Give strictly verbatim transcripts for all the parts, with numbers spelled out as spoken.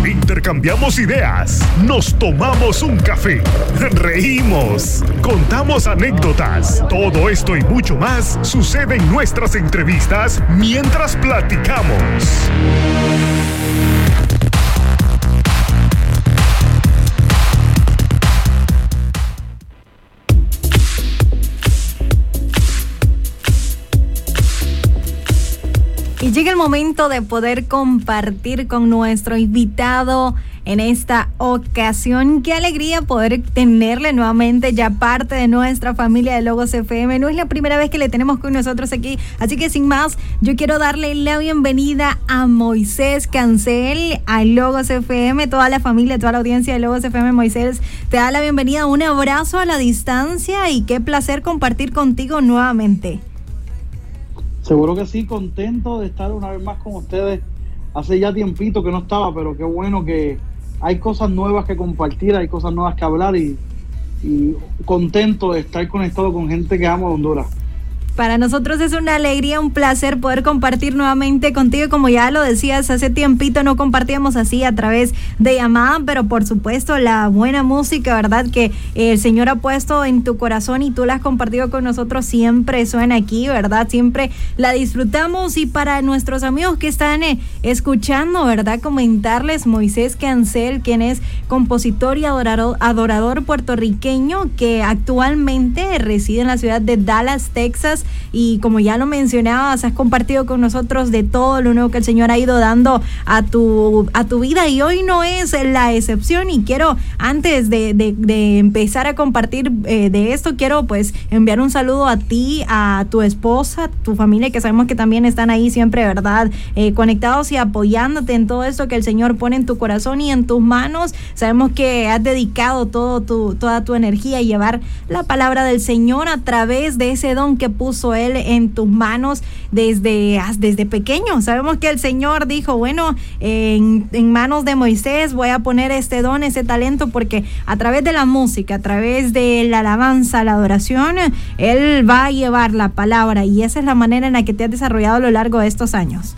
Intercambiamos ideas, nos tomamos un café, reímos, contamos anécdotas. Todo esto y mucho más sucede en nuestras entrevistas mientras platicamos. Y llega el momento de poder compartir con nuestro invitado en esta ocasión. Qué alegría poder tenerle nuevamente ya parte de nuestra familia de Logos F M. No es la primera vez que le tenemos con nosotros aquí, así que sin más, yo quiero darle la bienvenida a Moisés Cancel, a Logos F M, toda la familia, toda la audiencia de Logos F M. Moisés, te da la bienvenida, un abrazo a la distancia y qué placer compartir contigo nuevamente. Seguro que sí, contento de estar una vez más con ustedes. Hace ya tiempito que no estaba, pero qué bueno que hay cosas nuevas que compartir, hay cosas nuevas que hablar y, y contento de estar conectado con gente que ama Honduras. Para nosotros es una alegría, un placer poder compartir nuevamente contigo. Como ya lo decías, hace tiempito no compartíamos así a través de llamada, pero por supuesto la buena música, ¿verdad? Que el Señor ha puesto en tu corazón y tú la has compartido con nosotros, siempre suena aquí, ¿verdad? Siempre la disfrutamos. Y para nuestros amigos que están eh, escuchando, ¿verdad? Comentarles, Moisés Cancel, quien es compositor y adorador, adorador puertorriqueño que actualmente reside en la ciudad de Dallas, Texas. Y como ya lo mencionabas, has compartido con nosotros de todo lo nuevo que el Señor ha ido dando a tu a tu vida, y hoy no es la excepción. Y quiero, antes de, de, de empezar a compartir eh, de esto, quiero pues enviar un saludo a ti, a tu esposa, tu familia, que sabemos que también están ahí siempre, ¿verdad? Eh, conectados y apoyándote en todo esto que el Señor pone en tu corazón y en tus manos. Sabemos que has dedicado todo tu, toda tu energía a llevar la palabra del Señor a través de ese don que puso Él en tus manos desde, desde pequeño. Sabemos que el Señor dijo, bueno, en, en manos de Moisés voy a poner este don, ese talento, porque a través de la música, a través de la alabanza, la adoración, Él va a llevar la palabra, y esa es la manera en la que te has desarrollado a lo largo de estos años.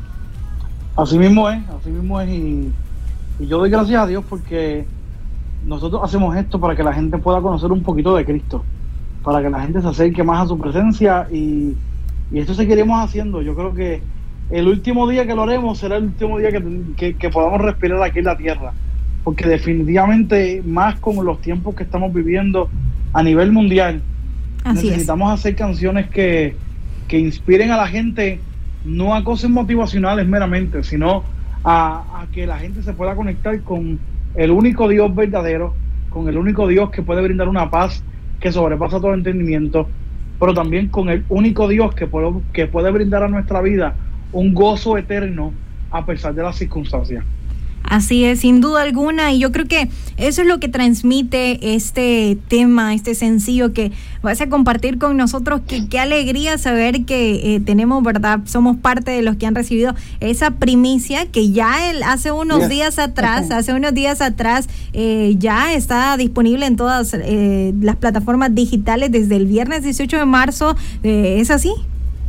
Así mismo es, así mismo es, y, y yo doy gracias a Dios porque nosotros hacemos esto para que la gente pueda conocer un poquito de Cristo, para que la gente se acerque más a su presencia, y, y esto seguiremos haciendo. Yo creo que el último día que lo haremos será el último día que, que, que podamos respirar aquí en la tierra, porque definitivamente, más con los tiempos que estamos viviendo a nivel mundial, Así necesitamos es. hacer canciones que, que inspiren a la gente, no a cosas motivacionales meramente, sino a, a que la gente se pueda conectar con el único Dios verdadero, con el único Dios que puede brindar una paz que sobrepasa todo entendimiento, pero también con el único Dios que puede, que puede brindar a nuestra vida un gozo eterno a pesar de las circunstancias. Así es, sin duda alguna, y yo creo que eso es lo que transmite este tema, este sencillo que vas a compartir con nosotros. Que qué alegría saber que eh, tenemos, ¿verdad? Somos parte de los que han recibido esa primicia, que ya el, hace unos yeah. días atrás, hace unos días atrás, eh, ya está disponible en todas eh, las plataformas digitales desde el viernes dieciocho de marzo. Eh, ¿Es así?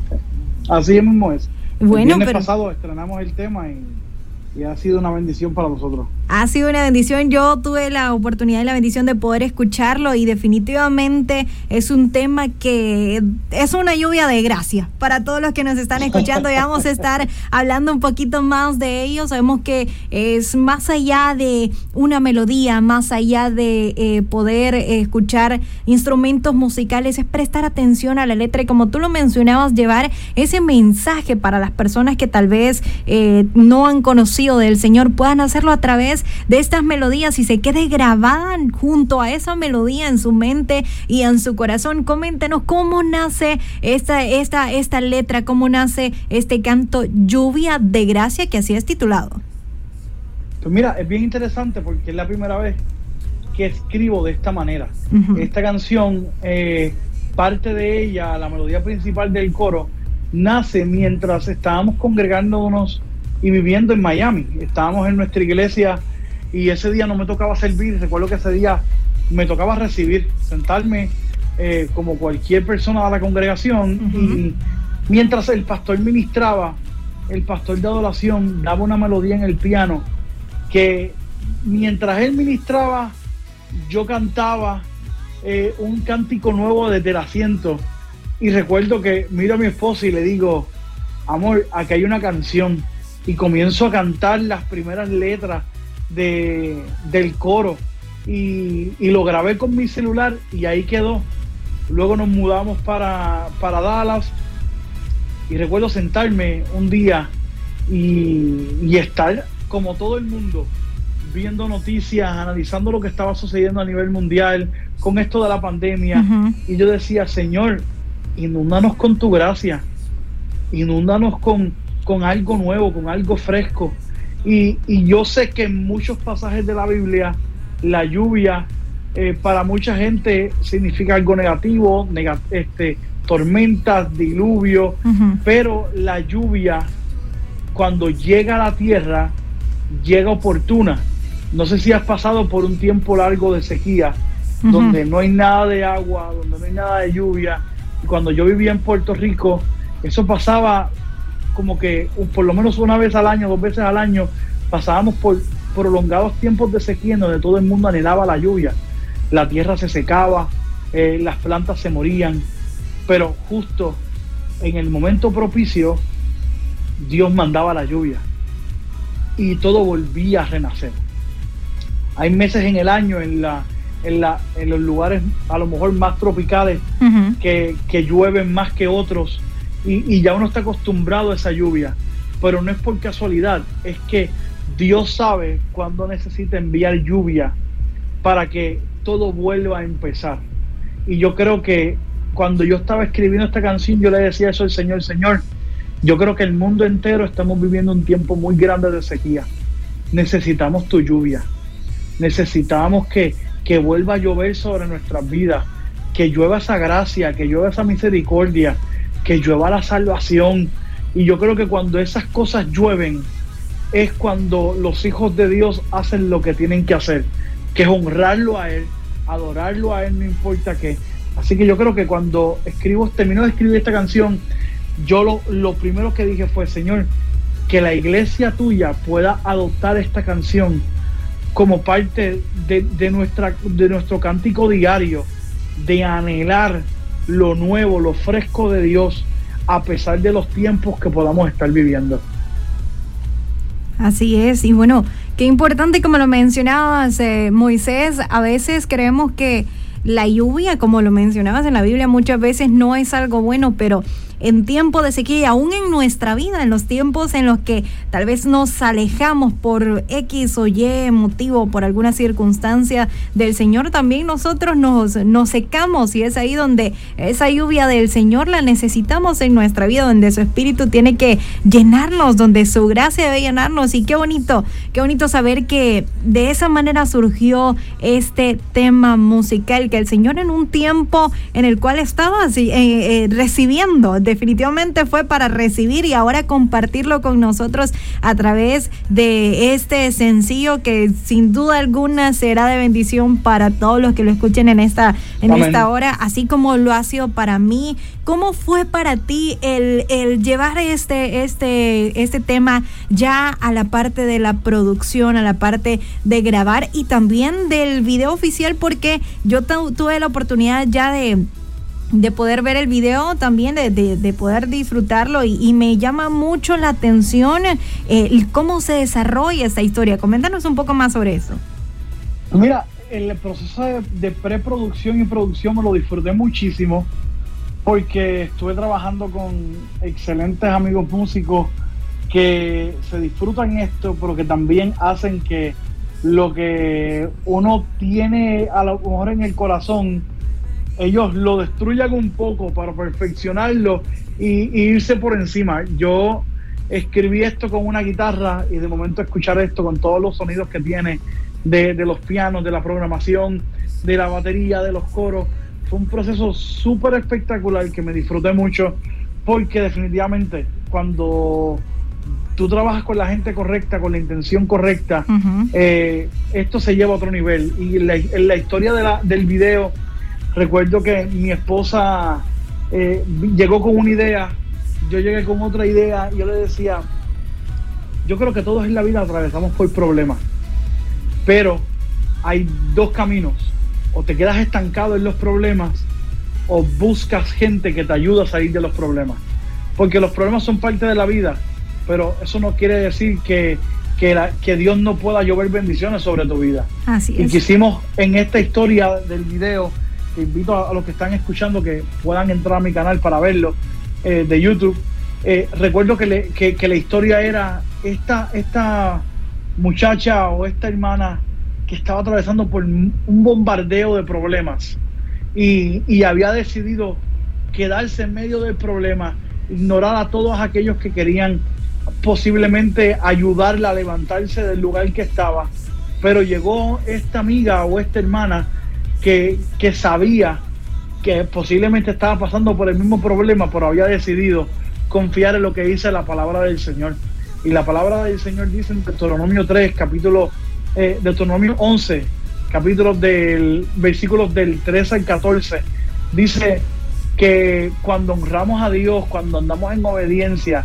Así mismo es. Bueno, el viernes pero... pasado estrenamos el tema y... y ha sido una bendición para nosotros. Ha sido una bendición. Yo tuve la oportunidad y la bendición de poder escucharlo, y definitivamente es un tema que es una lluvia de gracia para todos los que nos están escuchando. Y vamos a estar hablando un poquito más de ello. Sabemos que es más allá de una melodía, más allá de eh, poder eh, escuchar instrumentos musicales, es prestar atención a la letra, y como tú lo mencionabas, llevar ese mensaje para las personas que tal vez eh, no han conocido del Señor, puedan hacerlo a través de estas melodías y se quede grabada junto a esa melodía en su mente y en su corazón. Coméntenos cómo nace esta, esta, esta letra, cómo nace este canto Lluvia de Gracia, que así es titulado. Pues mira, es bien interesante porque es la primera vez que escribo de esta manera. Uh-huh. Esta canción, eh, parte de ella, la melodía principal del coro, nace mientras estábamos congregándonos y viviendo en Miami. Estábamos en nuestra iglesia y ese día no me tocaba servir. Recuerdo que ese día me tocaba recibir, sentarme eh, como cualquier persona de la congregación. Uh-huh. Y mientras el pastor ministraba, el pastor de adoración daba una melodía en el piano que mientras él ministraba, yo cantaba eh, un cántico nuevo desde el asiento, y recuerdo que miro a mi esposa y le digo, amor, aquí hay una canción, y comienzo a cantar las primeras letras de, del coro, y, y lo grabé con mi celular y ahí quedó. Luego nos mudamos para, para Dallas, y recuerdo sentarme un día y, y estar como todo el mundo viendo noticias, analizando lo que estaba sucediendo a nivel mundial con esto de la pandemia. Uh-huh. Y yo decía, Señor, inúndanos con tu gracia, inúndanos con, con algo nuevo, con algo fresco. Y, y yo sé que en muchos pasajes de la Biblia la lluvia eh, para mucha gente significa algo negativo, neg- este, tormentas, diluvio, uh-huh. pero la lluvia, cuando llega a la tierra, llega oportuna. No sé si has pasado por un tiempo largo de sequía, uh-huh. donde no hay nada de agua, donde no hay nada de lluvia. Y cuando yo vivía en Puerto Rico, eso pasaba como que por lo menos una vez al año, dos veces al año, pasábamos por prolongados tiempos de sequía en donde todo el mundo anhelaba la lluvia. La tierra se secaba, eh, las plantas se morían, pero justo en el momento propicio, Dios mandaba la lluvia y todo volvía a renacer. Hay meses en el año en la en la en los lugares a lo mejor más tropicales, uh-huh. que, que llueven más que otros, y, y ya uno está acostumbrado a esa lluvia, pero no es por casualidad, es que Dios sabe cuándo necesita enviar lluvia para que todo vuelva a empezar. Y yo creo que cuando yo estaba escribiendo esta canción, yo le decía eso al Señor, Señor, yo creo que el mundo entero estamos viviendo un tiempo muy grande de sequía. Necesitamos tu lluvia. Necesitamos que, que vuelva a llover sobre nuestras vidas, que llueva esa gracia, que llueva esa misericordia, que llueva la salvación. Y yo creo que cuando esas cosas llueven, es cuando los hijos de Dios hacen lo que tienen que hacer, que es honrarlo a Él, adorarlo a Él, no importa qué. Así que yo creo que cuando escribo, termino de escribir esta canción, yo lo, lo primero que dije fue, Señor, que la iglesia tuya pueda adoptar esta canción como parte de, de, nuestra, de nuestro cántico diario, de anhelar lo nuevo, lo fresco de Dios, a pesar de los tiempos que podamos estar viviendo. Así es, y bueno, qué importante, como lo mencionabas, eh, Moisés, a veces creemos que la lluvia, como lo mencionabas en la Biblia, muchas veces no es algo bueno, pero en tiempo de sequía y aún en nuestra vida, en los tiempos en los que tal vez nos alejamos por X o Y motivo, por alguna circunstancia del Señor, también nosotros nos, nos secamos, y es ahí donde esa lluvia del Señor la necesitamos en nuestra vida, donde su Espíritu tiene que llenarnos, donde su gracia debe llenarnos. Y qué bonito, qué bonito saber que de esa manera surgió este tema musical, que el Señor en un tiempo en el cual estaba así, eh, eh, recibiendo, definitivamente fue para recibir y ahora compartirlo con nosotros a través de este sencillo que sin duda alguna será de bendición para todos los que lo escuchen en esta, en Amén. Esta hora, así como lo ha sido para mí. ¿Cómo fue para ti el, el llevar este, este, este tema ya a la parte de la producción, a la parte de grabar y también del video oficial? Porque yo tu, tuve la oportunidad ya de de poder ver el video también, de, de, de poder disfrutarlo, y, y me llama mucho la atención eh, cómo se desarrolla esta historia. Coméntanos un poco más sobre eso. Mira, el proceso de, de preproducción y producción me lo disfruté muchísimo, porque estuve trabajando con excelentes amigos músicos que se disfrutan esto, pero que también hacen que lo que uno tiene a lo mejor en el corazón, ellos lo destruyan un poco para perfeccionarlo y, y irse por encima. Yo escribí esto con una guitarra y de momento escuchar esto con todos los sonidos que tiene de, de los pianos, de la programación, de la batería, de los coros, fue un proceso súper espectacular que me disfruté mucho, porque definitivamente cuando tú trabajas con la gente correcta, con la intención correcta, uh-huh. eh, esto se lleva a otro nivel. Y la, en la historia de la, del video, recuerdo que mi esposa eh, llegó con una idea, yo llegué con otra idea, y yo le decía, yo creo que todos en la vida atravesamos por problemas, pero hay dos caminos: o te quedas estancado en los problemas o buscas gente que te ayude a salir de los problemas, porque los problemas son parte de la vida, pero eso no quiere decir que, que, la, que Dios no pueda llover bendiciones sobre tu vida. Así es. Y quisimos en esta historia del video, te invito a, a los que están escuchando que puedan entrar a mi canal para verlo, eh, de YouTube. Eh, recuerdo que, le, que, que la historia era esta, esta muchacha o esta hermana que estaba atravesando por un bombardeo de problemas y, y había decidido quedarse en medio del problema, ignorar a todos aquellos que querían posiblemente ayudarla a levantarse del lugar que estaba, pero llegó esta amiga o esta hermana que, que sabía que posiblemente estaba pasando por el mismo problema, pero había decidido confiar en lo que dice la palabra del Señor. Y la palabra del Señor dice en Deuteronomio tres, capítulo eh, Deuteronomio once, capítulos del versículos del trece al catorce, dice que cuando honramos a Dios, cuando andamos en obediencia,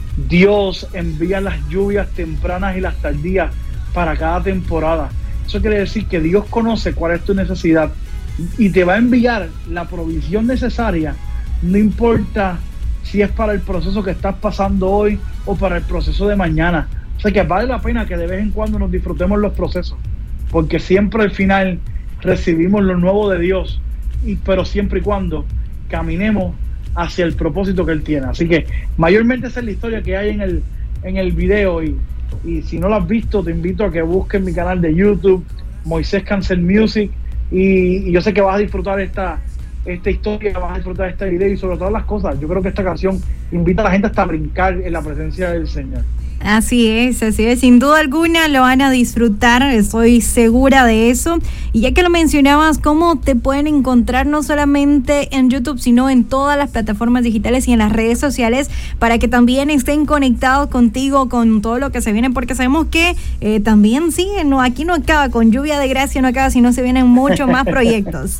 Dios envía las lluvias tempranas y las tardías para cada temporada. Eso quiere decir que Dios conoce cuál es tu necesidad y te va a enviar la provisión necesaria, no importa si es para el proceso que estás pasando hoy o para el proceso de mañana. O sea que vale la pena que de vez en cuando nos disfrutemos los procesos, porque siempre al final recibimos lo nuevo de Dios, y pero siempre y cuando caminemos hacia el propósito que Él tiene. Así que mayormente esa es la historia que hay en el, en el video, y, y si no lo has visto, te invito a que busques mi canal de YouTube, Moisés Cancel Music, y, y yo sé que vas a disfrutar esta esta historia, vas a disfrutar este video, y sobre todas las cosas, yo creo que esta canción invita a la gente hasta a brincar en la presencia del Señor. Así es, así es, sin duda alguna lo van a disfrutar, estoy segura de eso. Y ya que lo mencionabas, ¿cómo te pueden encontrar no solamente en YouTube, sino en todas las plataformas digitales y en las redes sociales, para que también estén conectados contigo, con todo lo que se viene? Porque sabemos que eh, también sí, no, aquí no acaba, con Lluvia de Gracia no acaba, sino se vienen muchos más proyectos.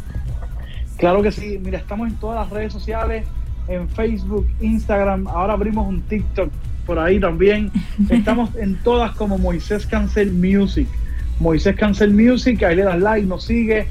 Claro que sí, mira, estamos en todas las redes sociales, en Facebook, Instagram, ahora abrimos un TikTok por ahí también. Estamos en todas como Moisés Cancel Music. Moisés Cancel Music, ahí le das like, nos sigue,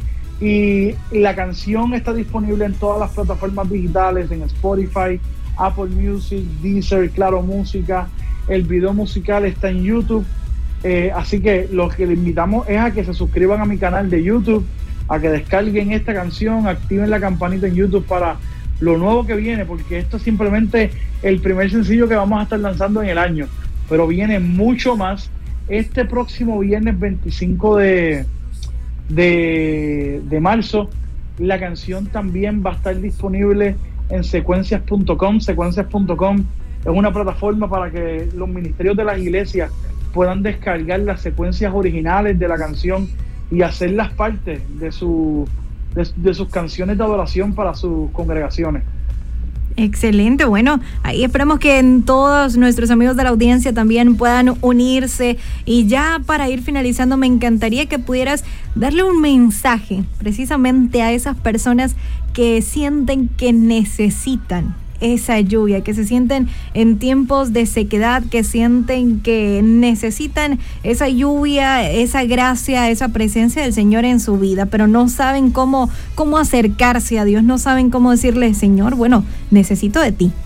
y la canción está disponible en todas las plataformas digitales, en Spotify, Apple Music, Deezer, Claro Música. El video musical está en YouTube, eh, así que lo que le invitamos es a que se suscriban a mi canal de YouTube, a que descarguen esta canción, activen la campanita en YouTube para lo nuevo que viene, porque esto es simplemente el primer sencillo que vamos a estar lanzando en el año, pero viene mucho más. Este próximo viernes veinticinco de, de, de marzo, la canción también va a estar disponible en secuencias punto com. Secuencias punto com es una plataforma para que los ministerios de las iglesias puedan descargar las secuencias originales de la canción y hacerlas parte de, su, de, de sus canciones de adoración para sus congregaciones. Excelente, bueno, ahí esperamos que en todos nuestros amigos de la audiencia también puedan unirse. Y ya para ir finalizando, me encantaría que pudieras darle un mensaje precisamente a esas personas que sienten que necesitan esa lluvia, que se sienten en tiempos de sequedad, que sienten que necesitan esa lluvia, esa gracia, esa presencia del Señor en su vida, pero no saben cómo, cómo acercarse a Dios, no saben cómo decirle: Señor, bueno, necesito de ti.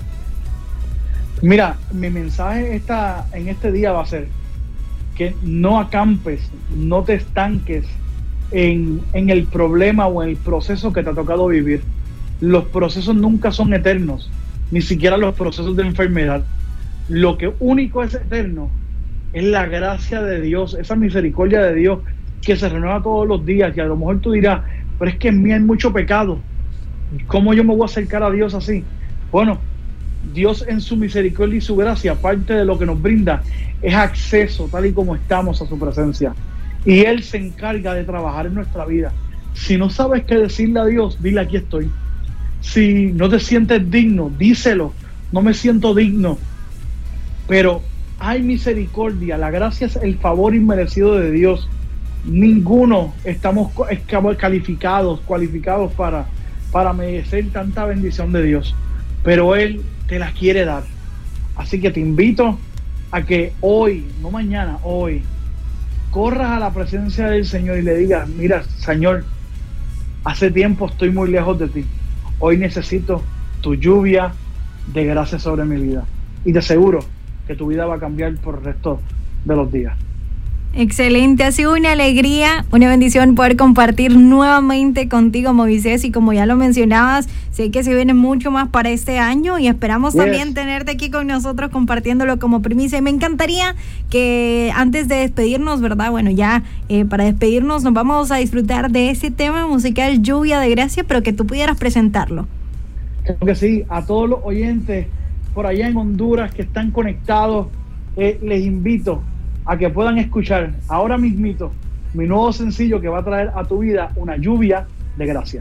Mira, mi mensaje esta, en este día va a ser que no acampes, no te estanques en, en el problema o en el proceso que te ha tocado vivir. Los procesos nunca son eternos, ni siquiera los procesos de enfermedad. Lo que único es eterno es la gracia de Dios, esa misericordia de Dios que se renueva todos los días. Y a lo mejor tú dirás: pero es que en mí hay mucho pecado, ¿cómo yo me voy a acercar a Dios así? Bueno, Dios en su misericordia y su gracia, parte de lo que nos brinda es acceso tal y como estamos a su presencia, y Él se encarga de trabajar en nuestra vida. Si no sabes qué decirle a Dios, dile: aquí estoy. Si no te sientes digno, díselo: no me siento digno, pero hay misericordia, la gracia es el favor inmerecido de Dios. Ninguno estamos calificados, cualificados para, para merecer tanta bendición de Dios, pero Él te la quiere dar. Así que te invito a que hoy, no mañana, hoy, corras a la presencia del Señor y le digas, mira, Señor, hace tiempo estoy muy lejos de ti. Hoy necesito tu lluvia de gracia sobre mi vida. Y te aseguro que tu vida va a cambiar por el resto de los días. Excelente, ha sido una alegría, una bendición poder compartir nuevamente contigo, Moisés, y como ya lo mencionabas, sé que se viene mucho más para este año y esperamos yes. también tenerte aquí con nosotros compartiéndolo como primicia. Y me encantaría que antes de despedirnos, ¿verdad? Bueno, ya eh, para despedirnos nos vamos a disfrutar de ese tema musical Lluvia de Gracia, pero que tú pudieras presentarlo. Creo que sí, a todos los oyentes por allá en Honduras que están conectados, eh, les invito a que puedan escuchar ahora mismito mi nuevo sencillo que va a traer a tu vida una lluvia de gracia.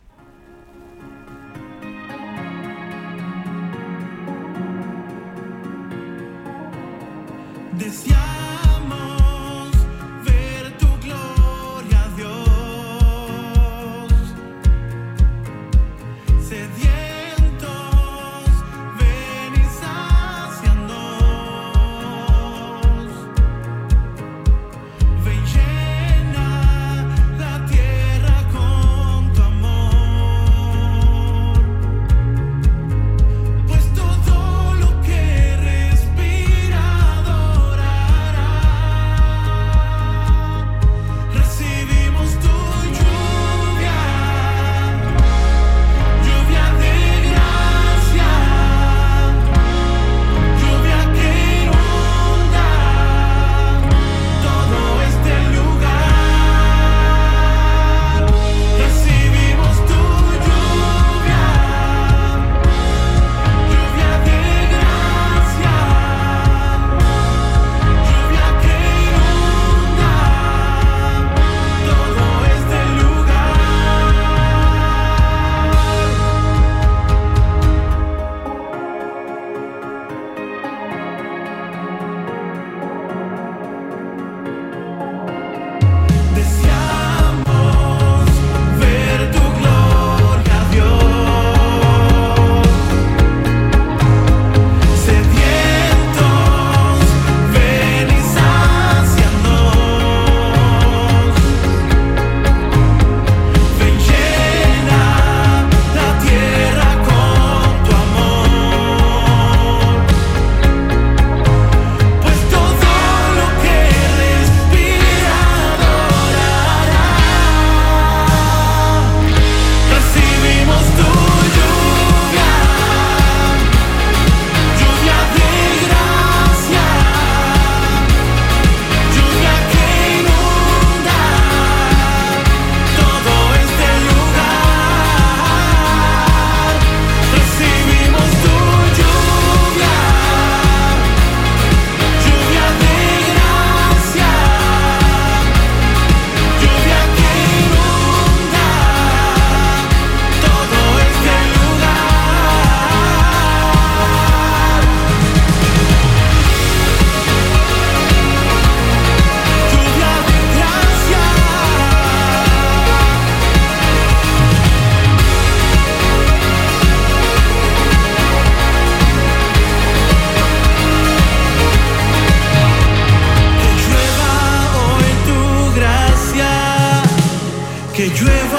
Deseamos ver tu gloria, Dios, sedientos, ven y sácianos. Ven, llena la tierra con tu amor, pues todo lo que respira adorará. Recibimos tu lluvia, lluvia de gracia, lluvia que inunda todo este lugar. Recibimos tu lluvia, lluvia de gracia, lluvia que inunda todo este lugar. Deseamos ver tu gloria, Dios, sedientos, ven y sácianos. Ven, llena la tierra con tu amor, pues todo lo que respira adorará. Recibimos tu lluvia, lluvia de gracia, lluvia que inunda todo este lugar. Recibimos tu lluvia, lluvia de gracia, lluvia que inunda todo este lugar. Lluvia de gracia. Que llueva hoy tu gracia, que llueva